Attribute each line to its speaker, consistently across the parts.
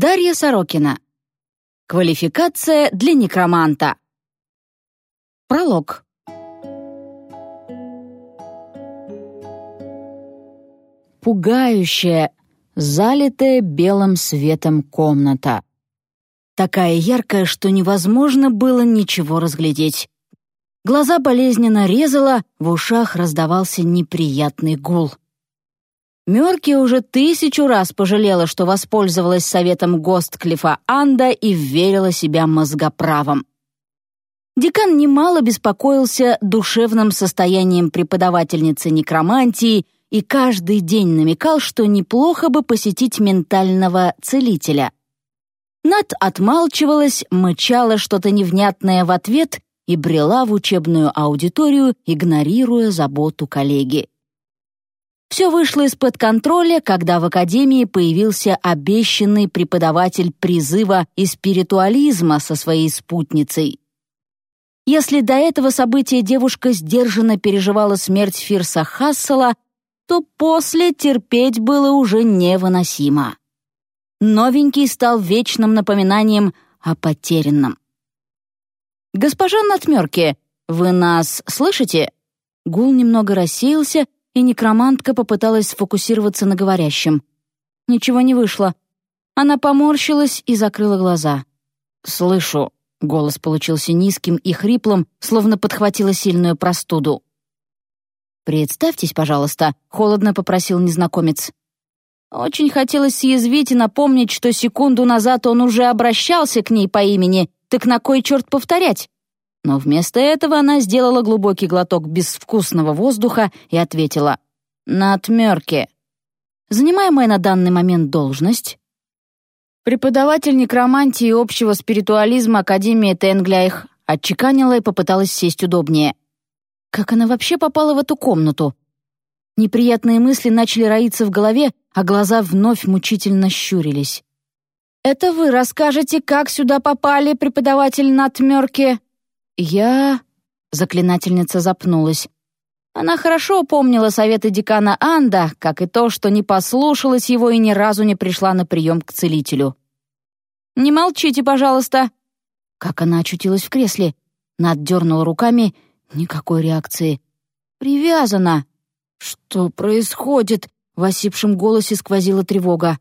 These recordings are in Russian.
Speaker 1: Дарья Сорокина. Квалификация для некроманта. Пролог. Пугающая, залитая белым светом комната. Такая яркая, что невозможно было ничего разглядеть. Глаза болезненно резало, в ушах раздавался неприятный гул. Мёрки уже 1000 раз пожалела, что воспользовалась советом Гостклифа Анда и вверила себя мозгоправам. Декан немало беспокоился душевным состоянием преподавательницы некромантии и каждый день намекал, что неплохо бы посетить ментального целителя. Над отмалчивалась, мычала что-то невнятное в ответ и брела в учебную аудиторию, игнорируя заботу коллеги. Все вышло из-под контроля, когда в академии появился обещанный преподаватель призыва и спиритуализма со своей спутницей. Если до этого события девушка сдержанно переживала смерть Фирса Хассела, то после терпеть было уже невыносимо. Новенький стал вечным напоминанием о потерянном. «Госпожа Натмёрки, вы нас слышите?» Гул немного рассеялся, и некромантка попыталась сфокусироваться на говорящем. Ничего не вышло. Она поморщилась и закрыла глаза. «Слышу». Голос получился низким и хриплым, словно подхватила сильную простуду. «Представьтесь, пожалуйста», — холодно попросил незнакомец. Очень хотелось съязвить и напомнить, что секунду назад он уже обращался к ней по имени, так на кой черт повторять? Но вместо этого она сделала глубокий глоток безвкусного воздуха и ответила: «Натмёрки». Занимаемая на данный момент должность — преподаватель некромантии и общего спиритуализма Академии Тенгляйх, отчеканила и попыталась сесть удобнее. Как она вообще попала в эту комнату? Неприятные мысли начали роиться в голове, а глаза вновь мучительно щурились. «Это вы расскажете, как сюда попали, преподаватель Натмёрки?» «Я...» — заклинательница запнулась. Она хорошо помнила советы декана Анда, как и то, что не послушалась его и ни разу не пришла на прием к целителю. «Не молчите, пожалуйста!» Как она очутилась в кресле? Над дернула руками, никакой реакции. «Привязана!» «Что происходит?» — в осипшем голосе сквозила тревога.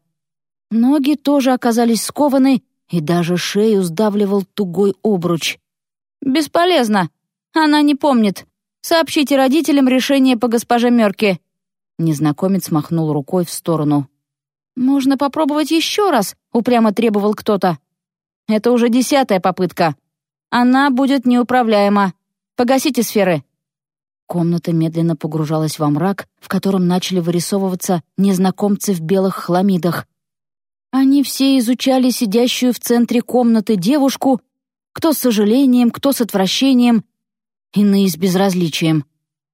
Speaker 1: Ноги тоже оказались скованы, и даже шею сдавливал тугой обруч. «Бесполезно. Она не помнит. Сообщите родителям решение по госпоже Мёрке». Незнакомец махнул рукой в сторону. «Можно попробовать еще раз», — упрямо требовал кто-то. «Это уже 10-я попытка. Она будет неуправляема. Погасите сферы». Комната медленно погружалась во мрак, в котором начали вырисовываться незнакомцы в белых хламидах. Они все изучали сидящую в центре комнаты девушку, кто с сожалением, кто с отвращением, иные с безразличием.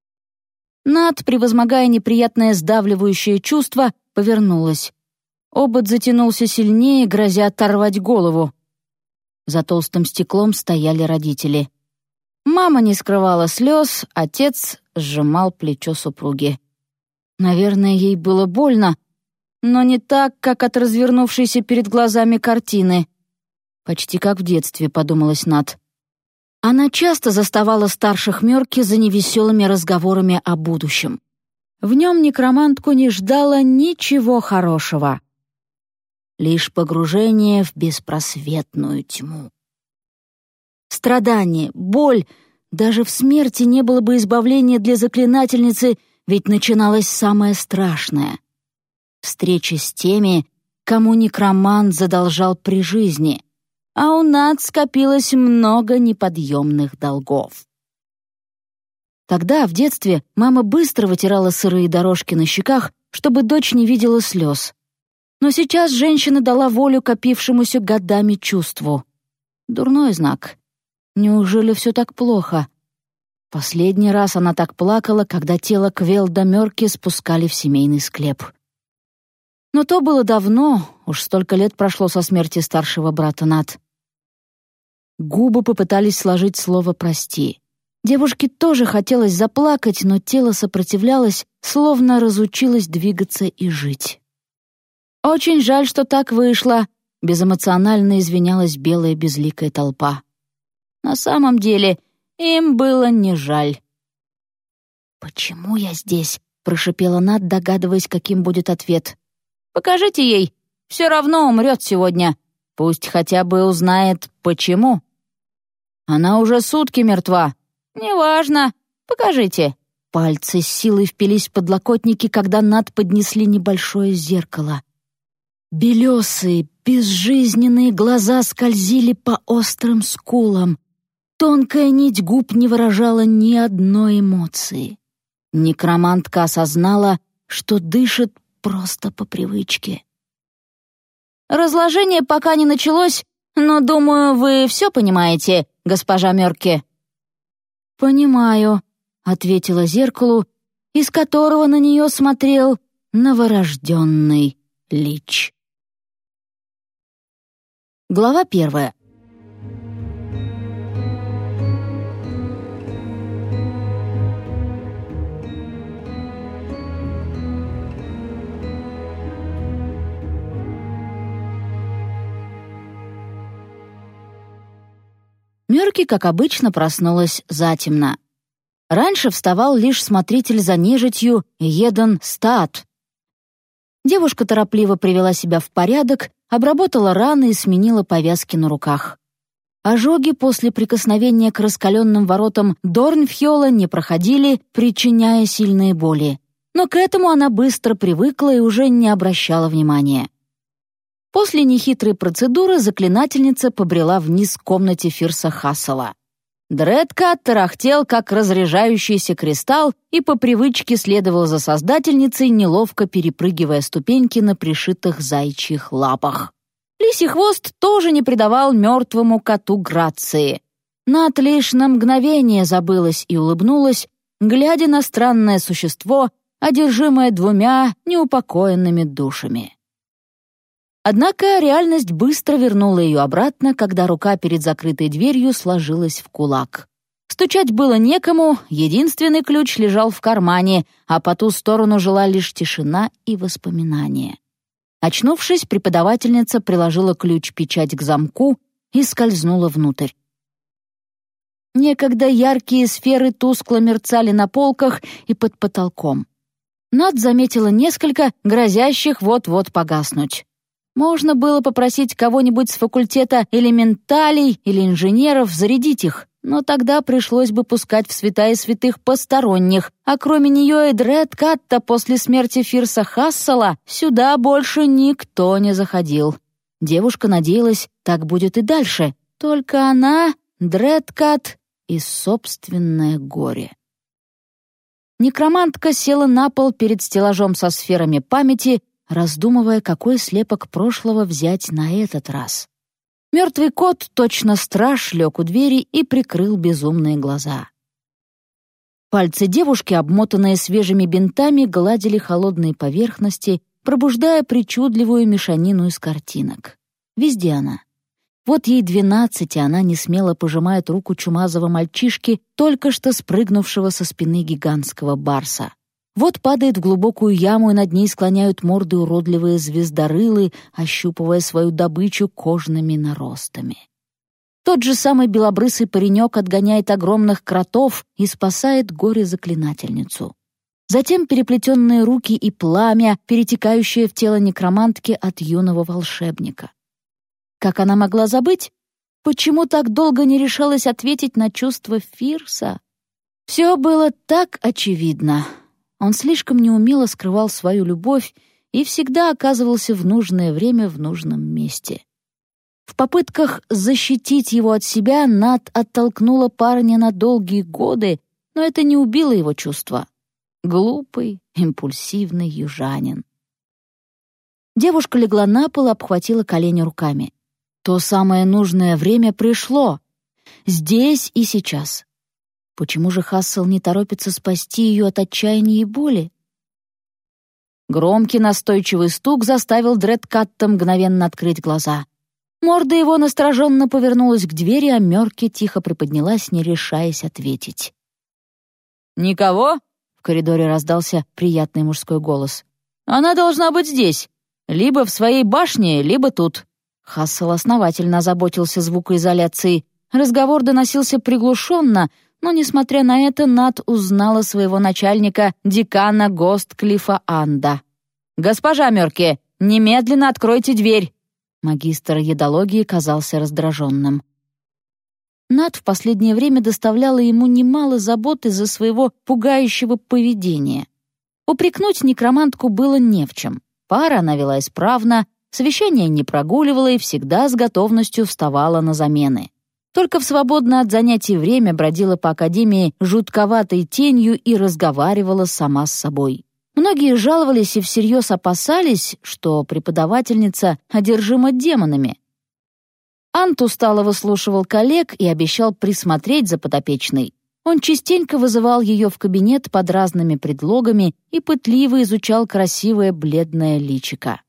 Speaker 1: Над, превозмогая неприятное сдавливающее чувство, повернулась. Обод затянулся сильнее, грозя оторвать голову. За толстым стеклом стояли родители. Мама не скрывала слез, отец сжимал плечо супруги. Наверное, ей было больно, но не так, как от развернувшейся перед глазами картины. «Почти как в детстве», — подумалась Над. Она часто заставала старших Мёрки за невеселыми разговорами о будущем. В нем некромантку не ждало ничего хорошего. Лишь погружение в беспросветную тьму. Страдание, боль, даже в смерти не было бы избавления для заклинательницы, ведь начиналось самое страшное. Встреча с теми, кому некромант задолжал при жизни, а у Над скопилось много неподъемных долгов. Тогда, в детстве, мама быстро вытирала сырые дорожки на щеках, чтобы дочь не видела слез. Но сейчас женщина дала волю копившемуся годами чувству. Дурной знак. Неужели все так плохо? Последний раз она так плакала, когда тело Квелда Мёрки спускали в семейный склеп. Но то было давно, уж столько лет прошло со смерти старшего брата Над. Губы попытались сложить слово «прости». Девушке тоже хотелось заплакать, но тело сопротивлялось, словно разучилось двигаться и жить. «Очень жаль, что так вышло. безэмоционально извинялась белая безликая толпа. На самом деле им было не жаль. «Почему я здесь?» — прошипела Нат, догадываясь, каким будет ответ. «Покажите ей. Все равно умрет сегодня. Пусть хотя бы узнает, почему». «Она уже сутки мертва». «Неважно. Покажите». Пальцы с силой впились в подлокотники, когда Нат поднесли небольшое зеркало. Белесые, безжизненные глаза скользили по острым скулам. Тонкая нить губ не выражала ни одной эмоции. Некромантка осознала, что дышит просто по привычке. «Разложение пока не началось, но, думаю, вы все понимаете, госпожа Мёрки». «Понимаю», — ответила зеркалу, из которого на нее смотрел новорожденный лич. Глава 1. Мёрки, как обычно, проснулась затемно. Раньше вставал лишь смотритель за нежитью Еден Стат. Девушка торопливо привела себя в порядок, обработала раны и сменила повязки на руках. Ожоги после прикосновения к раскаленным воротам Дорнфьола не проходили, причиняя сильные боли. Но к этому она быстро привыкла и уже не обращала внимания. После нехитрой процедуры заклинательница побрела вниз к комнате Фирса Хассела. Дредкат тарахтел, как разряжающийся кристалл, и по привычке следовал за создательницей, неловко перепрыгивая ступеньки на пришитых заячьих лапах. Лисий хвост тоже не придавал мертвому коту грации. Нат лишь на мгновение забылась и улыбнулась, глядя на странное существо, одержимое двумя неупокоенными душами. Однако реальность быстро вернула ее обратно, когда рука перед закрытой дверью сложилась в кулак. Стучать было некому, единственный ключ лежал в кармане, а по ту сторону жила лишь тишина и воспоминания. Очнувшись, преподавательница приложила ключ-печать к замку и скользнула внутрь. Некогда яркие сферы тускло мерцали на полках и под потолком. Нат заметила несколько, грозящих вот-вот погаснуть. Можно было попросить кого-нибудь с факультета элементалей или инженеров зарядить их, но тогда пришлось бы пускать в святая святых посторонних, а кроме нее и Дредкатта после смерти Фирса Хассела сюда больше никто не заходил. Девушка надеялась, так будет и дальше, только она, Дредкатт и собственное горе. Некромантка села на пол перед стеллажом со сферами памяти, раздумывая, какой слепок прошлого взять на этот раз. Мертвый кот, точно страж, лег у двери и прикрыл безумные глаза. Пальцы девушки, обмотанные свежими бинтами, гладили холодные поверхности, пробуждая причудливую мешанину из картинок. Везде она. Вот ей 12, и она несмело пожимает руку чумазого мальчишки, только что спрыгнувшего со спины гигантского барса. Вот падает в глубокую яму, и над ней склоняют морды уродливые звездорылы, ощупывая свою добычу кожными наростами. Тот же самый белобрысый паренек отгоняет огромных кротов и спасает горе-заклинательницу. Затем переплетенные руки и пламя, перетекающее в тело некромантки от юного волшебника. Как она могла забыть? Почему так долго не решалась ответить на чувства Фирса? Все было так очевидно. Он слишком неумело скрывал свою любовь и всегда оказывался в нужное время в нужном месте. В попытках защитить его от себя Нат оттолкнула парня на долгие годы, но это не убило его чувства. Глупый, импульсивный южанин. Девушка легла на пол и обхватила колени руками. То самое нужное время пришло. Здесь и сейчас. Почему же Хассел не торопится спасти ее от отчаяния и боли? Громкий настойчивый стук заставил Дредкатта мгновенно открыть глаза. Морда его настороженно повернулась к двери, а Мёрки тихо приподнялась, не решаясь ответить. «Никого?» — в коридоре раздался приятный мужской голос. «Она должна быть здесь. Либо в своей башне, либо тут. Хассел основательно озаботился звукоизоляцией. Разговор доносился приглушенно, но, несмотря на это, Нат узнала своего начальника, декана Гостклифа Анда. «Госпожа Мёрки, немедленно откройте дверь!» Магистр едологии казался раздраженным. Нат в последнее время доставляла ему немало забот из-за своего пугающего поведения. Упрекнуть некромантку было не в чем. Пара она вела исправно, совещание не прогуливала и всегда с готовностью вставала на замены. Только в свободное от занятий время бродила по академии жутковатой тенью и разговаривала сама с собой. Многие жаловались и всерьез опасались, что преподавательница одержима демонами. Ант устало выслушивал коллег и обещал присмотреть за подопечной. Он частенько вызывал ее в кабинет под разными предлогами и пытливо изучал красивое бледное личико.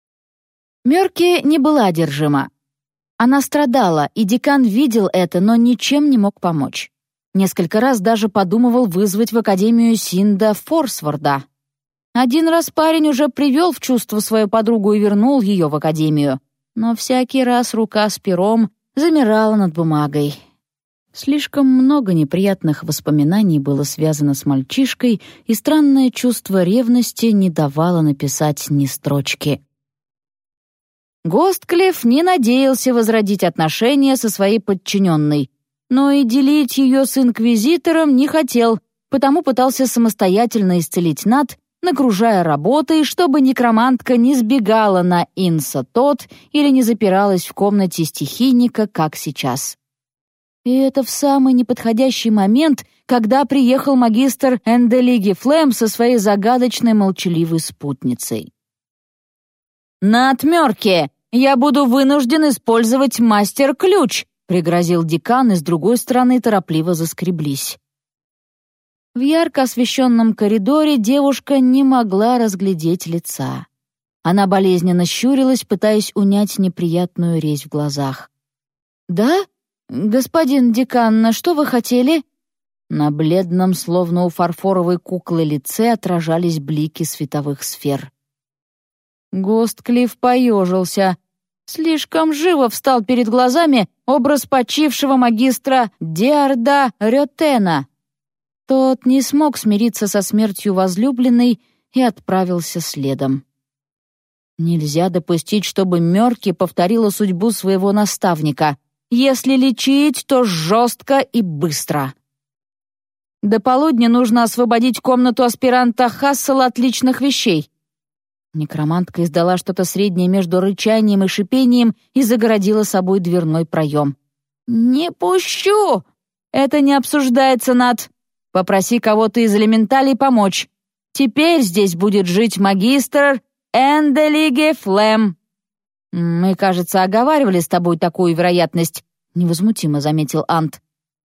Speaker 1: Мёрки не была одержима. Она страдала, и декан видел это, но ничем не мог помочь. Несколько раз даже подумывал вызвать в академию Синда Форсворда. Один раз парень уже привел в чувство свою подругу и вернул ее в академию, но всякий раз рука с пером замирала над бумагой. Слишком много неприятных воспоминаний было связано с мальчишкой, и странное чувство ревности не давало написать ни строчки. Гостклифф не надеялся возродить отношения со своей подчиненной, но и делить ее с инквизитором не хотел, потому пытался самостоятельно исцелить Нат, нагружая работой, чтобы некромантка не сбегала на Инса-Тот или не запиралась в комнате стихийника, как сейчас. И это в самый неподходящий момент, когда приехал магистр Энделиги Флем со своей загадочной молчаливой спутницей. «Нат Мёрки, я буду вынужден использовать мастер-ключ», пригрозил декан, и с другой стороны торопливо заскреблись. В ярко освещенном коридоре девушка не могла разглядеть лица. Она болезненно щурилась, пытаясь унять неприятную резь в глазах. «Да? Господин декан, что вы хотели?» На бледном, словно у фарфоровой куклы лице отражались блики световых сфер. Гостклифф поежился. Слишком живо встал перед глазами образ почившего магистра Диарда Рётена. Тот не смог смириться со смертью возлюбленной и отправился следом. Нельзя допустить, чтобы Мёрки повторила судьбу своего наставника. Если лечить, то жестко и быстро. До полудня нужно освободить комнату аспиранта Хассела от личных вещей. Некромантка издала что-то среднее между рычанием и шипением и загородила собой дверной проем. «Не пущу! Это не обсуждается, Нат. Попроси кого-то из элементалей помочь. Теперь здесь будет жить магистр Энделиге Флем». «Мы, кажется, оговаривали с тобой такую вероятность», — невозмутимо заметил Ант.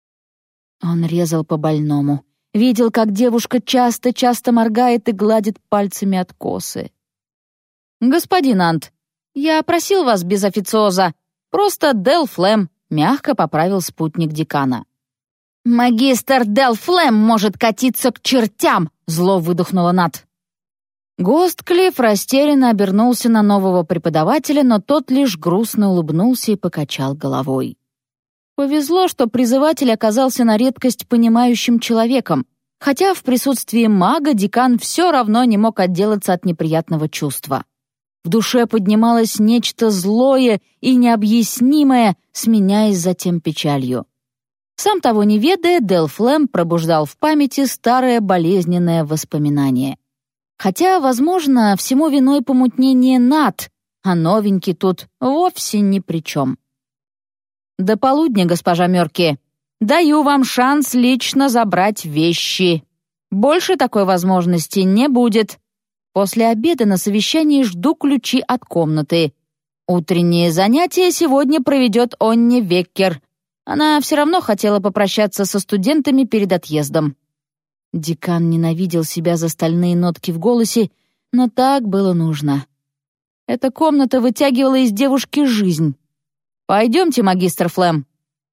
Speaker 1: Он резал по больному. Видел, как девушка часто-часто моргает и гладит пальцами откосы. «Господин Ант, я просил вас без официоза. Просто Дел Флем», — мягко поправил спутник декана. «Магистр Дел Флем может катиться к чертям!» — зло выдохнула Нат. Гостклифф растерянно обернулся на нового преподавателя, но тот лишь грустно улыбнулся и покачал головой. Повезло, что призыватель оказался на редкость понимающим человеком, хотя в присутствии мага декан все равно не мог отделаться от неприятного чувства. В душе поднималось нечто злое и необъяснимое, сменяясь затем печалью. Сам того не ведая, Дел Флем пробуждал в памяти старое болезненное воспоминание. Хотя, возможно, всему виной помутнение Нат, а новенький тут вовсе ни при чем. «До полудня, госпожа Мёрки. Даю вам шанс лично забрать вещи. Больше такой возможности не будет. После обеда на совещании жду ключи от комнаты. Утренние занятия сегодня проведет Онни Веккер. Она все равно хотела попрощаться со студентами перед отъездом». Декан ненавидел себя за стальные нотки в голосе, но так было нужно. Эта комната вытягивала из девушки жизнь. «Пойдемте, магистр Флем».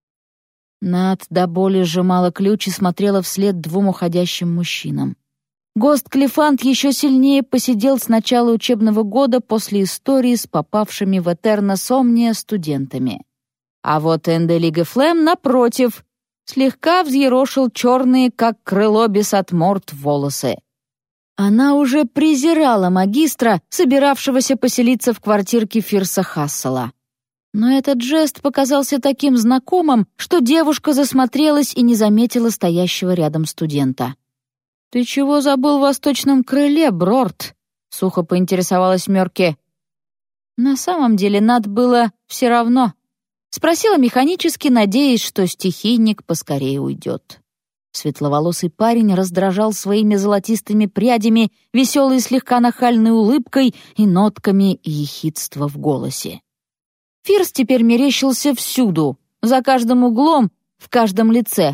Speaker 1: Нат до боли сжимала ключ и смотрела вслед двум уходящим мужчинам. Гост-Клифант еще сильнее посидел с начала учебного года после истории с попавшими в Этерна Сомния студентами. А вот Энделиге Флем, напротив, слегка взъерошил черные, как крыло бесатморт, волосы. Она уже презирала магистра, собиравшегося поселиться в квартирке Фирса Хассела. Но этот жест показался таким знакомым, что девушка засмотрелась и не заметила стоящего рядом студента. «Ты чего забыл в восточном крыле, Брорд?» — сухо поинтересовалась Мёрки. На самом деле Нат было все равно. Спросила механически, надеясь, что стихийник поскорее уйдет. Светловолосый парень раздражал своими золотистыми прядями, веселой слегка нахальной улыбкой и нотками ехидства в голосе. Фирс теперь мерещился всюду, за каждым углом, в каждом лице.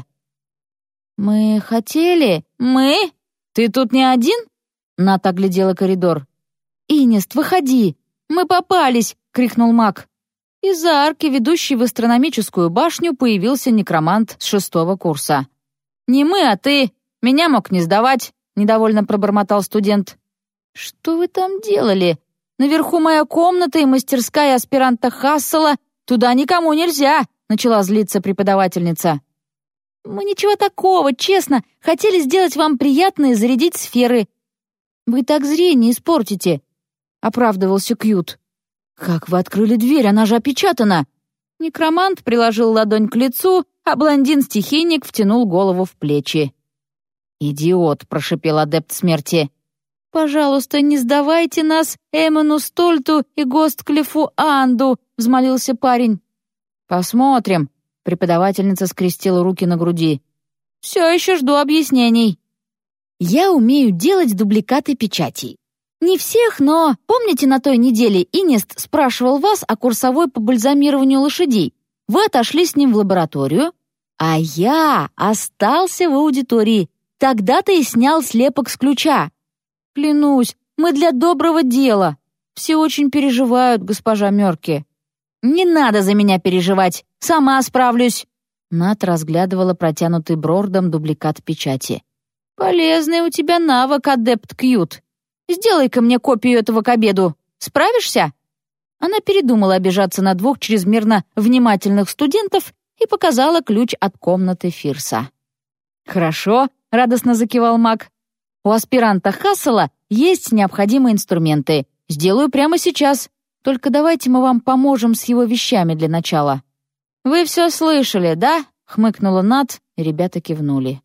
Speaker 1: «Мы хотели? Мы? Ты тут не один?» Ната оглядела коридор. «Инест, выходи! Мы попались!» — крикнул маг. Из-за арки, ведущей в астрономическую башню, появился некромант с 6-го курса. «Не мы, а ты! Меня мог не сдавать!» — недовольно пробормотал студент. «Что вы там делали? Наверху моя комната и мастерская аспиранта Хассела. Туда никому нельзя!» — начала злиться преподавательница. «Мы ничего такого, честно. Хотели сделать вам приятно и зарядить сферы». «Вы так зрение испортите», — оправдывался Кьют. «Как вы открыли дверь? Она же опечатана!» Некромант приложил ладонь к лицу, а блондин-стихийник втянул голову в плечи. «Идиот!» — прошипел адепт смерти. «Пожалуйста, не сдавайте нас Эмону Стольту и Гостклифу Анду!» — взмолился парень. «Посмотрим!» — преподавательница скрестила руки на груди. «Все еще жду объяснений». «Я умею делать дубликаты печатей. Не всех, но помните, на той неделе Инест спрашивал вас о курсовой по бальзамированию лошадей? Вы отошли с ним в лабораторию, а я остался в аудитории. Тогда-то и снял слепок с ключа. Клянусь, мы для доброго дела. Все очень переживают, госпожа Мёрки». «Не надо за меня переживать, сама справлюсь». Нат разглядывала протянутый Брордом дубликат печати. «Полезный у тебя навык, адепт Кьют. Сделай-ка мне копию этого к обеду. Справишься?» Она передумала обижаться на двух чрезмерно внимательных студентов и показала ключ от комнаты Фирса. «Хорошо», — радостно закивал маг. «У аспиранта Хассела есть необходимые инструменты. Сделаю прямо сейчас. Только давайте мы вам поможем с его вещами для начала». «Вы все слышали, да?» — хмыкнула Нат, и ребята кивнули.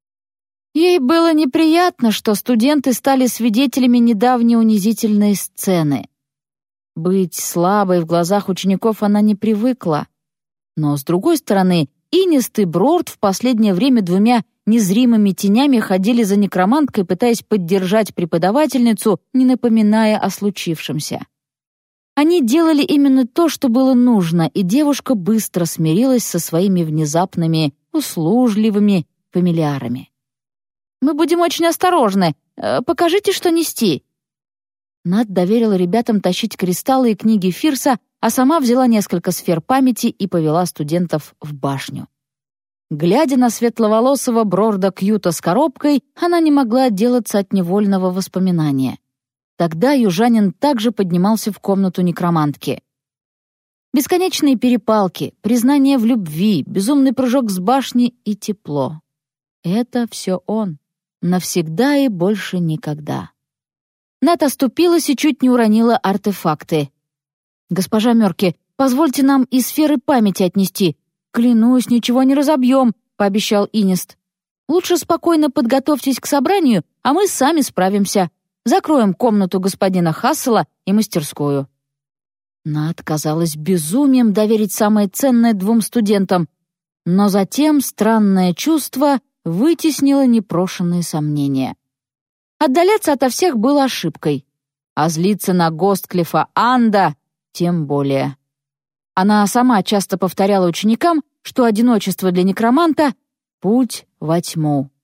Speaker 1: Ей было неприятно, что студенты стали свидетелями недавней унизительной сцены. Быть слабой в глазах учеников она не привыкла. Но, с другой стороны, Инест и Брорд в последнее время двумя незримыми тенями ходили за некроманткой, пытаясь поддержать преподавательницу, не напоминая о случившемся. Они делали именно то, что было нужно, и девушка быстро смирилась со своими внезапными, услужливыми фамильярами. «Мы будем очень осторожны. Покажите, что нести». Нат доверила ребятам тащить кристаллы и книги Фирса, а сама взяла несколько сфер памяти и повела студентов в башню. Глядя на светловолосого Брорда Кьюта с коробкой, она не могла отделаться от невольного воспоминания. Тогда южанин также поднимался в комнату некромантки. Бесконечные перепалки, признание в любви, безумный прыжок с башни и тепло. Это все он. Навсегда и больше никогда. Нат оступилась и чуть не уронила артефакты. «Госпожа Мёрки, позвольте нам и сферы памяти отнести. Клянусь, ничего не разобьем», — пообещал Инест. «Лучше спокойно подготовьтесь к собранию, а мы сами справимся. Закроем комнату господина Хассела и мастерскую». Нат казалось безумием доверить самое ценное двум студентам, но затем странное чувство вытеснило непрошенные сомнения. Отдаляться ото всех было ошибкой, а злиться на Гостклифа Анда тем более. Она сама часто повторяла ученикам, что одиночество для некроманта — путь во тьму.